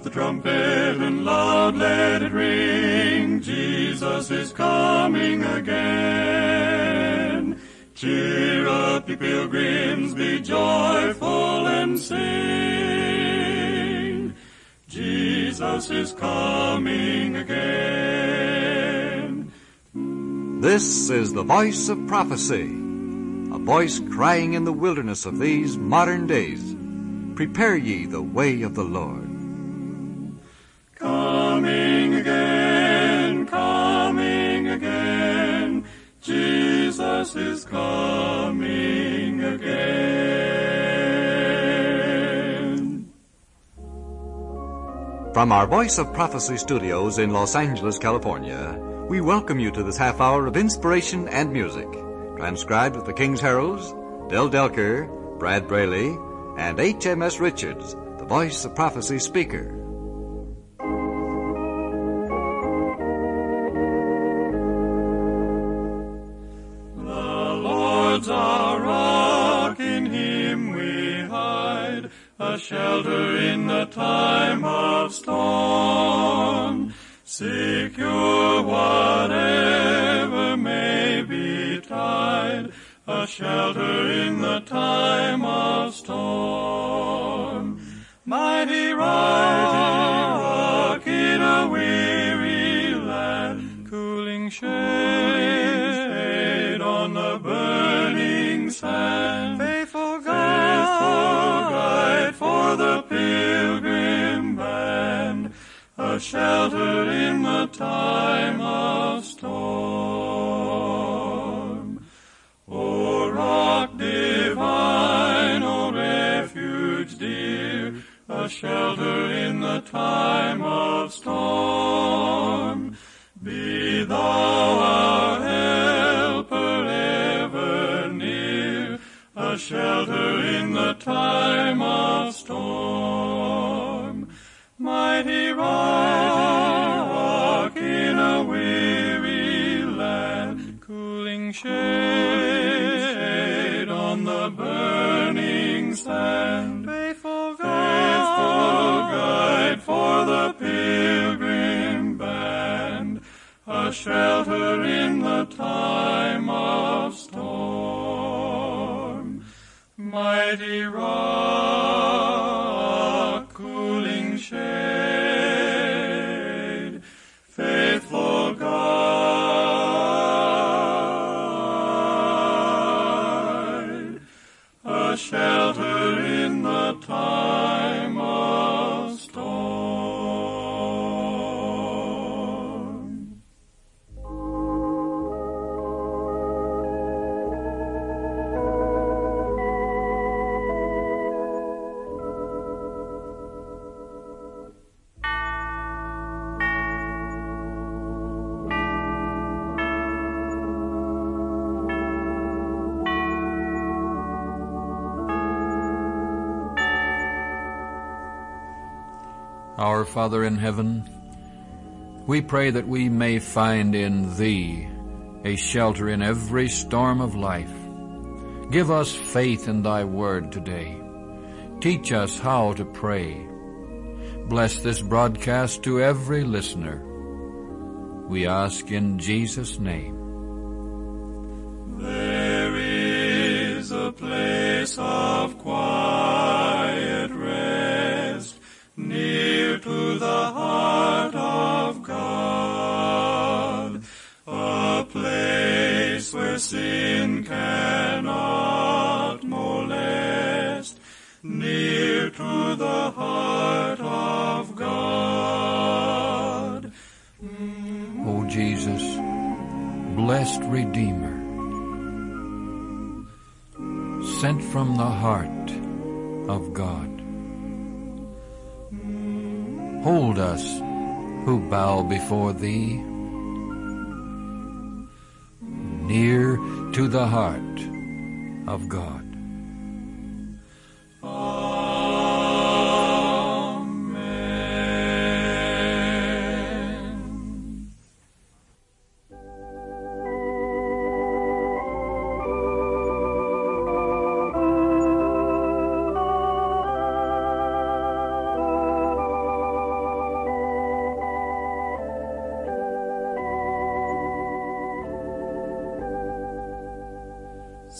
the trumpet and loud let it ring. Jesus is coming again. Cheer up, ye pilgrims, be joyful and sing. Jesus is coming again. This is the voice of prophecy, a voice crying in the wilderness of these modern days. Prepare ye the way of the Lord. Coming again, Jesus is coming again. From our Voice of Prophecy studios in Los Angeles, California, we welcome you to this half hour of inspiration and music, transcribed with the King's Heralds, Del Delker, Brad Braley, and H.M.S. Richards, the Voice of Prophecy speaker. Our rock, in him we hide, a shelter in the time of storm. Secure whatever may betide, a shelter in the time of storm. Mighty rock in a weary land, cooling shade on the burning sand. Faithful guide for the pilgrim band, a shelter in the time of storm. O rock divine, O refuge dear, a shelter in the time of storm. Be thou our helper ever near, a shelter in the time of storm. Mighty rock in a weary land, cooling shade on the burning sand. Faithful guide for the pilgrim band, a shelter in the time of storm. Mighty rock, cooling shade, faithful guide, a shelter in the time of storm. Our Father in heaven, we pray that we may find in Thee a shelter in every storm of life. Give us faith in Thy word today. Teach us how to pray. Bless this broadcast to every listener. We ask in Jesus' name. There is a place of quiet rest, near to the heart of God, a place where sin cannot molest, near to the heart of God. O Jesus, blessed Redeemer, sent from the heart of God, hold us who bow before Thee, near to the heart of God. Amen.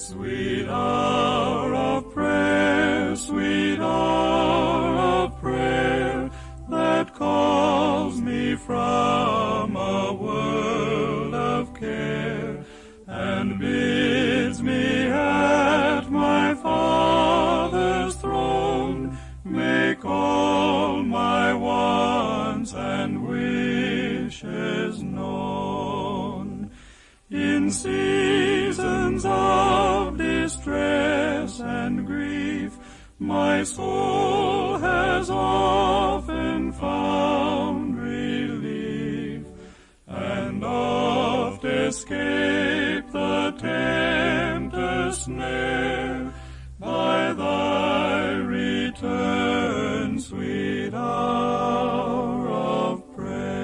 Sweet hour of prayer, sweet hour of prayer, that calls me from a world of care, and bids me at my Father's throne make all my wants and wishes known. In seasons of distress and grief, my soul has often found relief, and oft escaped the tempter's snare by thy return, sweet hour of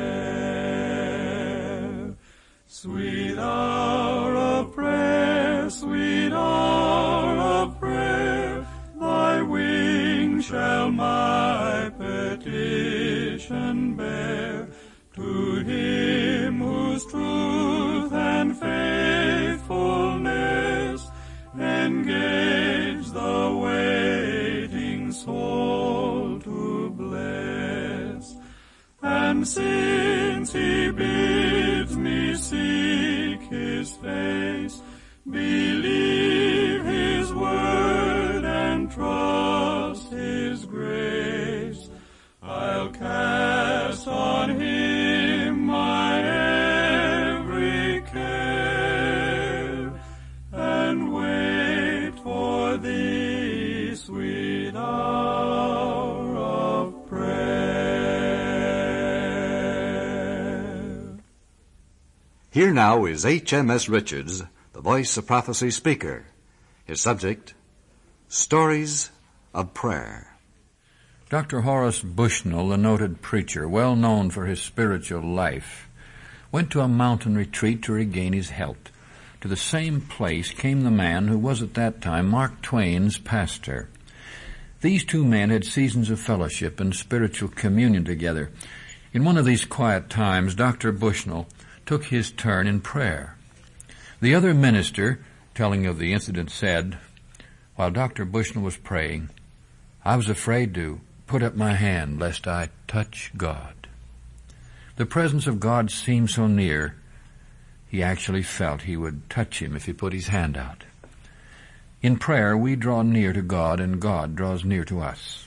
prayer. Sweet hour of prayer, sweet hour of prayer, thy wings shall my petition bear to him whose truth and faithfulness engage the waiting soul to bless. And since he bids me seek his face, believe his word and trust his grace, I'll cast on him my every care, and wait for thee, sweet hour of prayer. Here now is H.M.S. Richards, the Voice of Prophecy speaker. His subject, Stories of Prayer. Dr. Horace Bushnell, a noted preacher, well known for his spiritual life, went to a mountain retreat to regain his health. To the same place came the man who was at that time Mark Twain's pastor. These two men had seasons of fellowship and spiritual communion together. In one of these quiet times, Dr. Bushnell took his turn in prayer. The other minister, telling of the incident, said, "While Dr. Bushnell was praying, I was afraid to put up my hand lest I touch God." The presence of God seemed so near, he actually felt he would touch him if he put his hand out. In prayer, we draw near to God, and God draws near to us.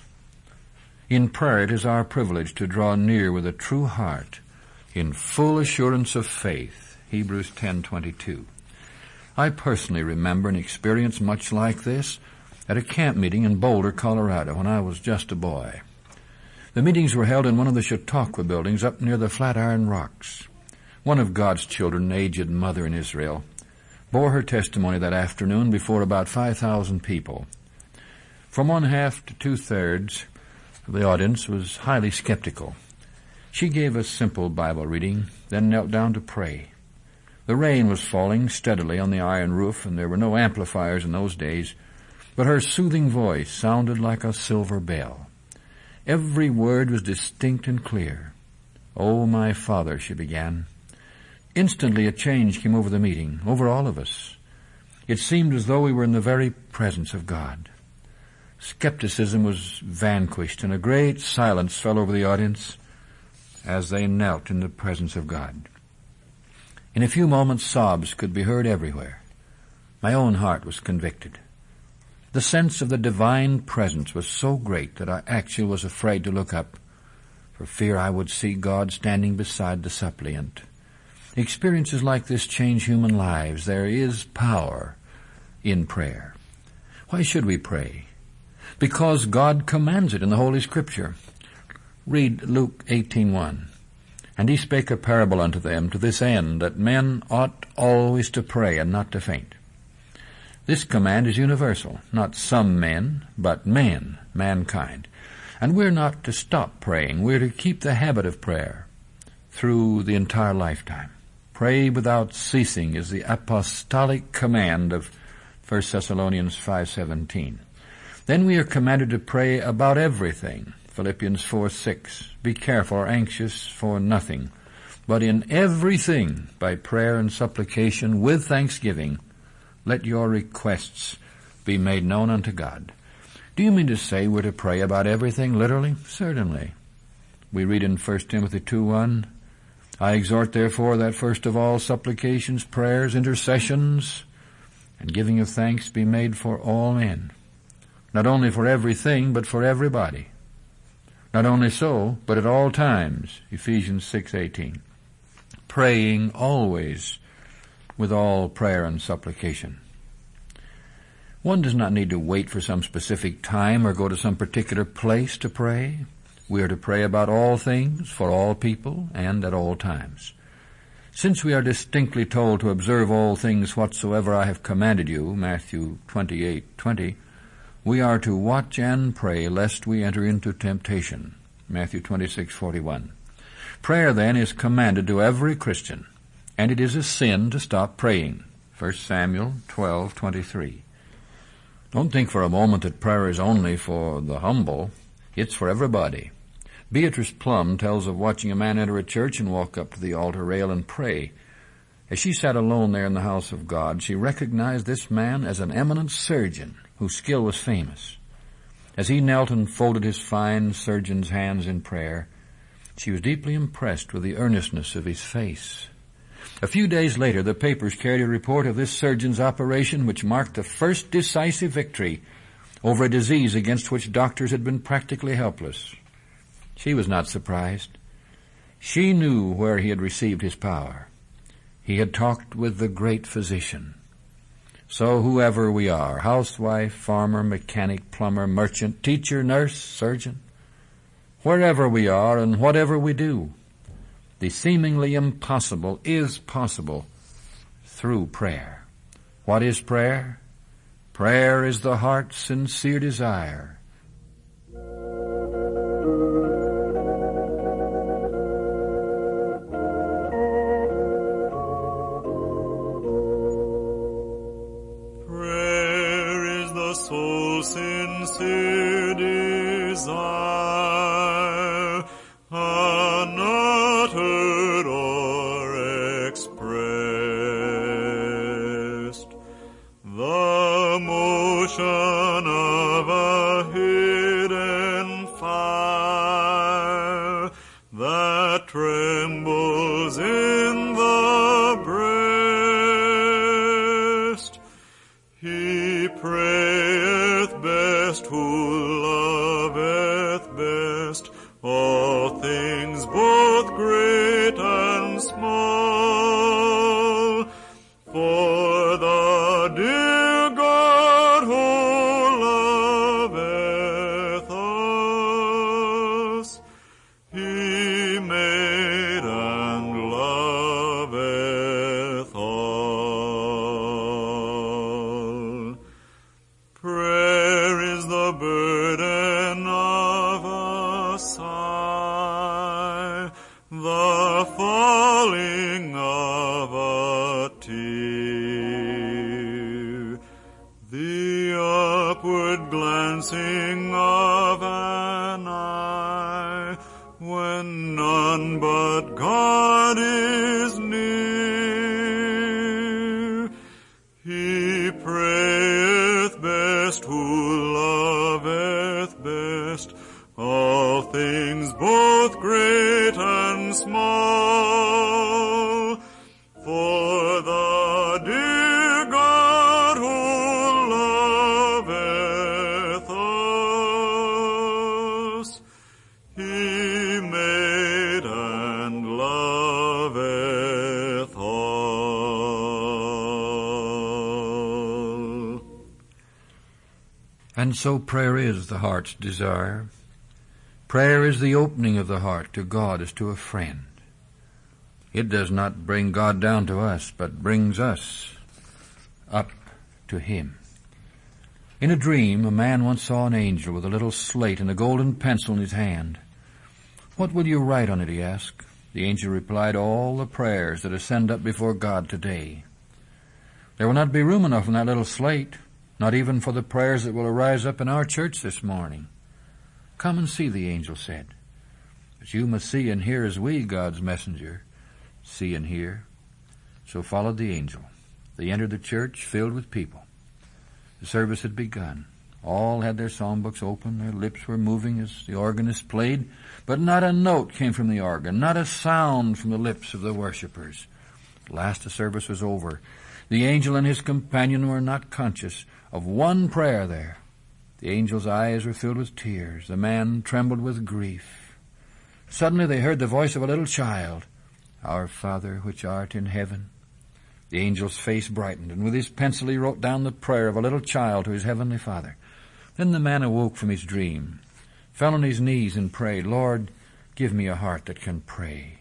In prayer, it is our privilege to draw near with a true heart, in full assurance of faith, Hebrews 10:22. I personally remember an experience much like this at a camp meeting in Boulder, Colorado, when I was just a boy. The meetings were held in one of the Chautauqua buildings up near the Flatiron Rocks. One of God's children, an aged mother in Israel, bore her testimony that afternoon before about 5,000 people. From one half to two-thirds of the audience was highly skeptical. She gave a simple Bible reading, then knelt down to pray. The rain was falling steadily on the iron roof, and there were no amplifiers in those days, but her soothing voice sounded like a silver bell. Every word was distinct and clear. "Oh, my Father," she began. Instantly a change came over the meeting, over all of us. It seemed as though we were in the very presence of God. Skepticism was vanquished, and a great silence fell over the audience as they knelt in the presence of God. In a few moments, sobs could be heard everywhere. My own heart was convicted. The sense of the divine presence was so great that I actually was afraid to look up, for fear I would see God standing beside the suppliant. Experiences like this change human lives. There is power in prayer. Why should we pray? Because God commands it in the Holy Scripture. Read Luke 18:1. "And he spake a parable unto them to this end, that men ought always to pray and not to faint." This command is universal, not some men, but men, mankind. And we're not to stop praying. We're to keep the habit of prayer through the entire lifetime. Pray without ceasing is the apostolic command of 1 Thessalonians 5:17. Then we are commanded to pray about everything. Philippians 4:6. Be careful or anxious for nothing, but in everything by prayer and supplication with thanksgiving Let your requests be made known unto God. Do you mean to say we're to pray about everything, literally? Certainly. We read in 1 Timothy 2:1, I exhort therefore that first of all supplications, prayers, intercessions, and giving of thanks be made for all men. Not only for everything, but for everybody. Not only so, but at all times, Ephesians 6:18. Praying always with all prayer and supplication. One does not need to wait for some specific time or go to some particular place to pray. We are to pray about all things, for all people, and at all times. Since we are distinctly told to observe all things whatsoever I have commanded you, Matthew 28:20, we are to watch and pray lest we enter into temptation, Matthew 26:41. Prayer, then, is commanded to every Christian, and it is a sin to stop praying, 1 Samuel 12:23. Don't think for a moment that prayer is only for the humble. It's for everybody. Beatrice Plum tells of watching a man enter a church and walk up to the altar rail and pray. As she sat alone there in the house of God, she recognized this man as an eminent surgeon whose skill was famous. As he knelt and folded his fine surgeon's hands in prayer, she was deeply impressed with the earnestness of his face. A few days later, the papers carried a report of this surgeon's operation, which marked the first decisive victory over a disease against which doctors had been practically helpless. She was not surprised. She knew where he had received his power. He had talked with the great physician. So whoever we are, housewife, farmer, mechanic, plumber, merchant, teacher, nurse, surgeon, wherever we are and whatever we do, the seemingly impossible is possible through prayer. What is prayer? Prayer is the heart's sincere desire. Prayer is the soul's sincere desire, unuttered or expressed, the motion of a hidden fire that trembles in the breast. He prayeth best who loveth best all things both great and small. For the dear God who loveth us, He made and loveth all. Prayer is the burden of a sigh, the falling of a tear, the upward glancing of an eye, when none but God is near. He prayeth best who loveth best all things both great and small. For the dear God who loveth us, He made and loveth all. And so prayer is the heart's desire. Prayer is the opening of the heart to God as to a friend. It does not bring God down to us, but brings us up to Him. In a dream, a man once saw an angel with a little slate and a golden pencil in his hand. "What will you write on it?" he asked. The angel replied, "All the prayers that ascend up before God today." "There will not be room enough on that little slate, not even for the prayers that will arise up in our church this morning." "Come and see," the angel said. "But you must see and hear as we, God's messenger, see and hear." So followed the angel. They entered the church filled with people. The service had begun. All had their songbooks open. Their lips were moving as the organist played, but not a note came from the organ, not a sound from the lips of the worshippers. At last the service was over. The angel and his companion were not conscious of one prayer there. The angel's eyes were filled with tears. The man trembled with grief. Suddenly they heard the voice of a little child. Our Father, which art in heaven. The angel's face brightened, and with his pencil he wrote down the prayer of a little child to his heavenly Father. Then the man awoke from his dream, fell on his knees and prayed, Lord, give me a heart that can pray.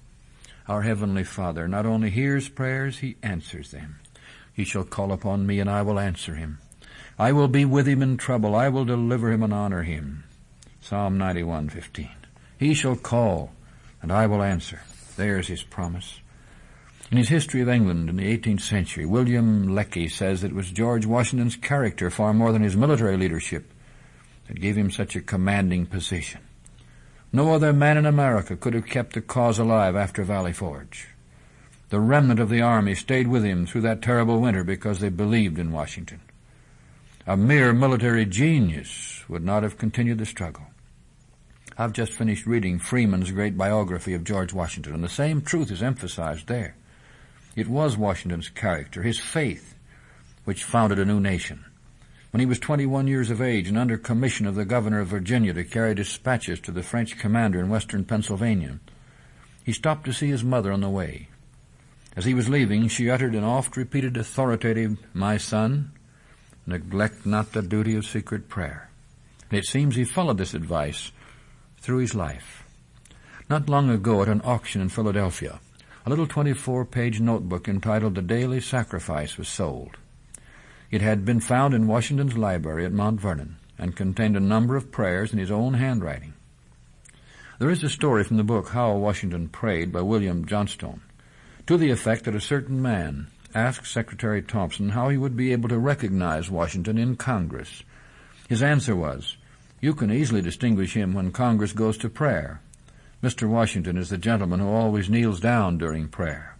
Our heavenly Father not only hears prayers, he answers them. He shall call upon me, and I will answer him. I will be with him in trouble. I will deliver him and honor him. Psalm 91:15. He shall call, and I will answer. There's his promise. In his History of England in the 18th century, William Lecky says that it was George Washington's character far more than his military leadership that gave him such a commanding position. No other man in America could have kept the cause alive after Valley Forge. The remnant of the army stayed with him through that terrible winter because they believed in Washington. A mere military genius would not have continued the struggle. I've just finished reading Freeman's great biography of George Washington, and the same truth is emphasized there. It was Washington's character, his faith, which founded a new nation. When he was 21 years of age and under commission of the governor of Virginia to carry dispatches to the French commander in western Pennsylvania, he stopped to see his mother on the way. As he was leaving, she uttered an oft-repeated authoritative, "My son, neglect not the duty of secret prayer." And it seems he followed this advice through his life. Not long ago at an auction in Philadelphia, a little 24-page notebook entitled The Daily Sacrifice was sold. It had been found in Washington's library at Mount Vernon and contained a number of prayers in his own handwriting. There is a story from the book How Washington Prayed by William Johnstone, to the effect that a certain man asked Secretary Thompson how he would be able to recognize Washington in Congress. His answer was, "You can easily distinguish him when Congress goes to prayer. Mr. Washington is the gentleman who always kneels down during prayer."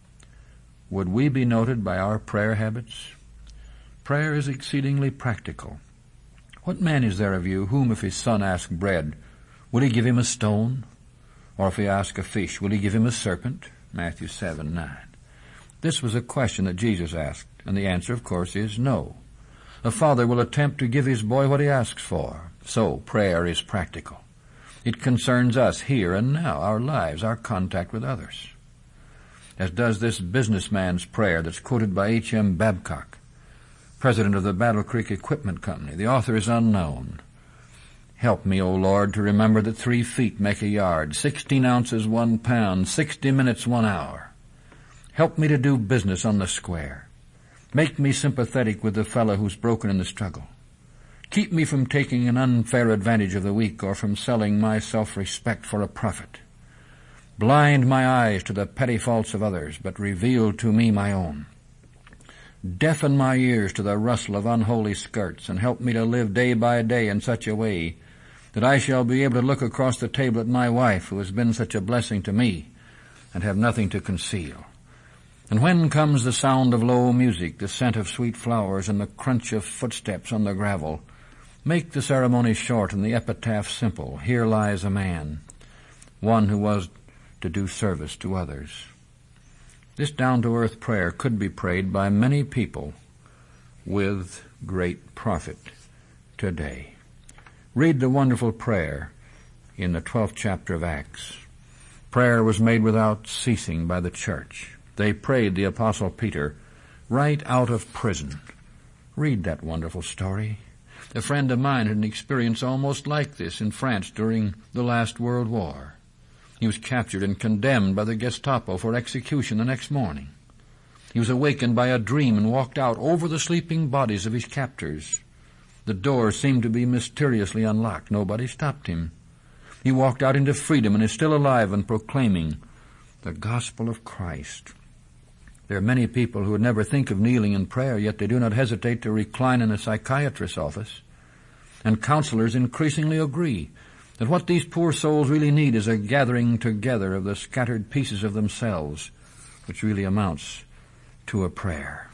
Would we be noted by our prayer habits? Prayer is exceedingly practical. What man is there of you whom, if his son ask bread, will he give him a stone? Or if he ask a fish, will he give him a serpent? Matthew 7:9. This was a question that Jesus asked, and the answer, of course, is no. A father will attempt to give his boy what he asks for. So prayer is practical. It concerns us here and now, our lives, our contact with others. As does this businessman's prayer that's quoted by H.M. Babcock, president of the Battle Creek Equipment Company. The author is unknown. Help me, O Lord, to remember that 3 feet make a yard, 16 ounces 1 pound, 60 minutes 1 hour. Help me to do business on the square. Make me sympathetic with the fellow who's broken in the struggle. Keep me from taking an unfair advantage of the weak or from selling my self-respect for a profit. Blind my eyes to the petty faults of others, but reveal to me my own. Deafen my ears to the rustle of unholy skirts, and help me to live day by day in such a way that I shall be able to look across the table at my wife, who has been such a blessing to me, and have nothing to conceal. And when comes the sound of low music, the scent of sweet flowers, and the crunch of footsteps on the gravel, make the ceremony short and the epitaph simple. Here lies a man, one who was to do service to others. This down-to-earth prayer could be prayed by many people with great profit today. Read the wonderful prayer in the 12th chapter of Acts. Prayer was made without ceasing by the church. They prayed the Apostle Peter right out of prison. Read that wonderful story. A friend of mine had an experience almost like this in France during the last World War. He was captured and condemned by the Gestapo for execution the next morning. He was awakened by a dream and walked out over the sleeping bodies of his captors. The door seemed to be mysteriously unlocked. Nobody stopped him. He walked out into freedom and is still alive and proclaiming the gospel of Christ. There are many people who would never think of kneeling in prayer, yet they do not hesitate to recline in a psychiatrist's office. And counselors increasingly agree that what these poor souls really need is a gathering together of the scattered pieces of themselves, which really amounts to a prayer.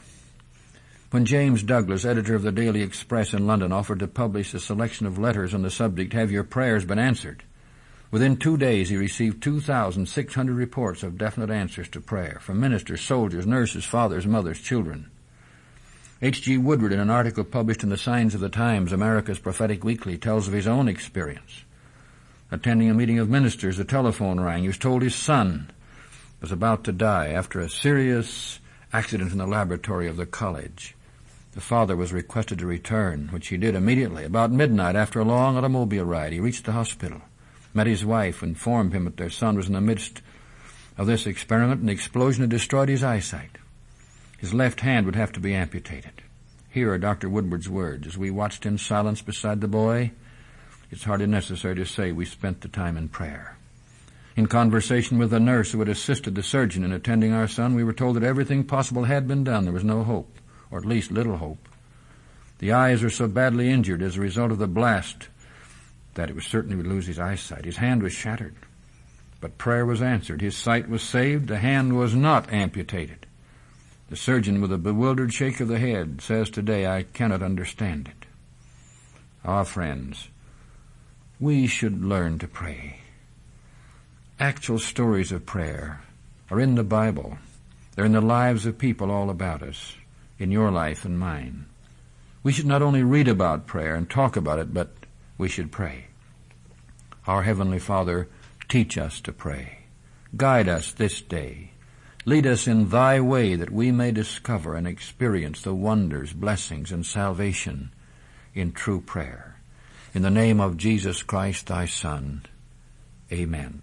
When James Douglas, editor of the Daily Express in London, offered to publish a selection of letters on the subject, "Have your prayers been answered?" within 2 days he received 2,600 reports of definite answers to prayer from ministers, soldiers, nurses, fathers, mothers, children. H.G. Woodward, in an article published in the Signs of the Times, America's Prophetic Weekly, tells of his own experience. Attending a meeting of ministers, the telephone rang. He was told his son was about to die after a serious accident in the laboratory of the college. The father was requested to return, which he did immediately. About midnight, after a long automobile ride, he reached the hospital, met his wife, informed him that their son was in the midst of this experiment, and the explosion had destroyed his eyesight. His left hand would have to be amputated. Here are Dr. Woodward's words. As we watched in silence beside the boy, it's hardly necessary to say we spent the time in prayer. In conversation with the nurse who had assisted the surgeon in attending our son, we were told that everything possible had been done. There was no hope, or at least little hope. The eyes were so badly injured as a result of the blast that it was certain he would lose his eyesight. His hand was shattered, but prayer was answered. His sight was saved. The hand was not amputated. The surgeon, with a bewildered shake of the head, says today, "I cannot understand it." Ah, friends, we should learn to pray. Actual stories of prayer are in the Bible. They're in the lives of people all about us, in your life and mine. We should not only read about prayer and talk about it, but we should pray. Our Heavenly Father, teach us to pray. Guide us this day. Lead us in thy way that we may discover and experience the wonders, blessings, and salvation in true prayer. In the name of Jesus Christ, thy Son, amen.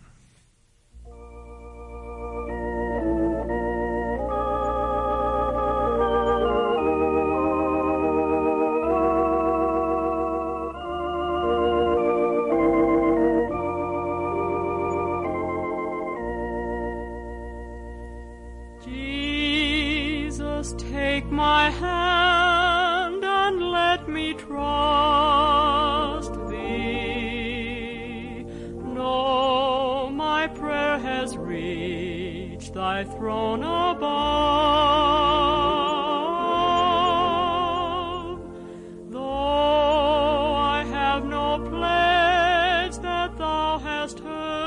Take my hand and let me trust thee. Know my prayer has reached thy throne above. Though I have no pledge that thou hast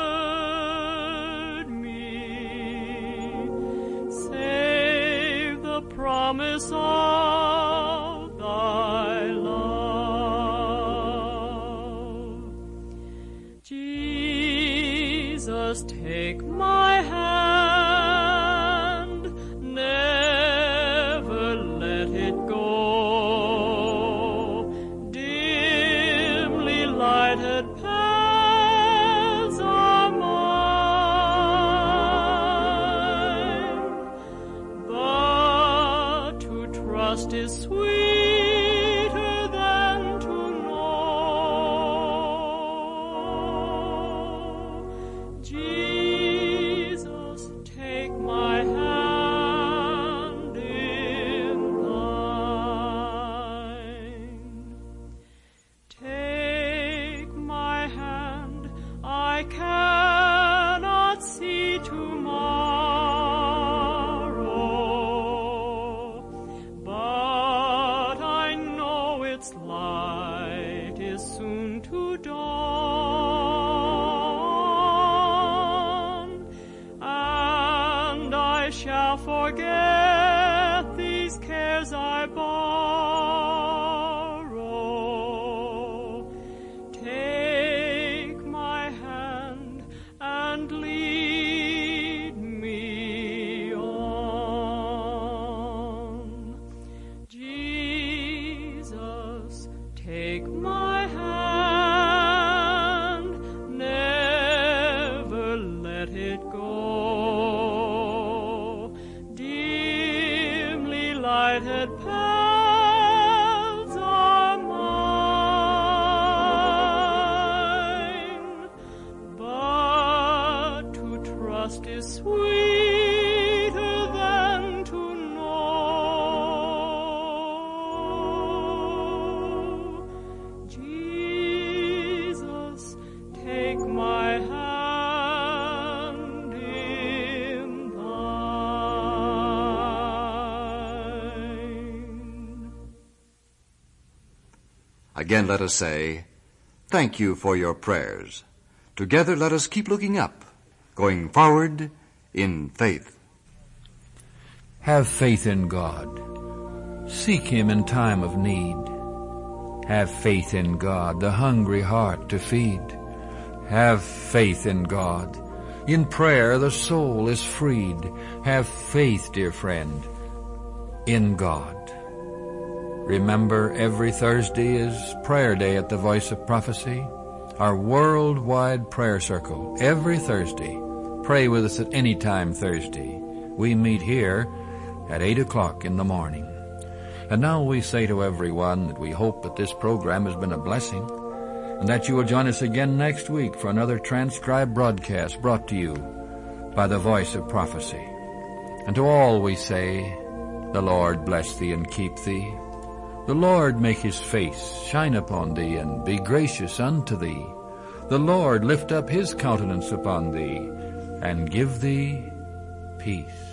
heard me, promise of thy love. Jesus, take my hand, never let it go. Dimly lighted paths are mine, but trust is sweeter than to know. Jesus, take my hand in thine. Take my hand, I cannot see tomorrow, but I know its light is soon to dawn, and I shall forget these cares I borrow. Take my hand and lead me on. Jesus, take my hand, never let it go. Dimly lighted paths are mine, but to trust is sweeter than to know. Again let us say, thank you for your prayers. Together let us keep looking up, going forward in faith. Have faith in God. Seek Him in time of need. Have faith in God, the hungry heart to feed. Have faith in God. In prayer the soul is freed. Have faith, dear friend, in God. Remember, every Thursday is prayer day at the Voice of Prophecy, our worldwide prayer circle. Every Thursday. Pray with us at any time Thursday. We meet here at 8 o'clock in the morning. And now we say to everyone that we hope that this program has been a blessing, and that you will join us again next week for another transcribed broadcast brought to you by the Voice of Prophecy. And to all we say, the Lord bless thee and keep thee. The Lord make His face shine upon thee and be gracious unto thee. The Lord lift up His countenance upon thee and give thee peace.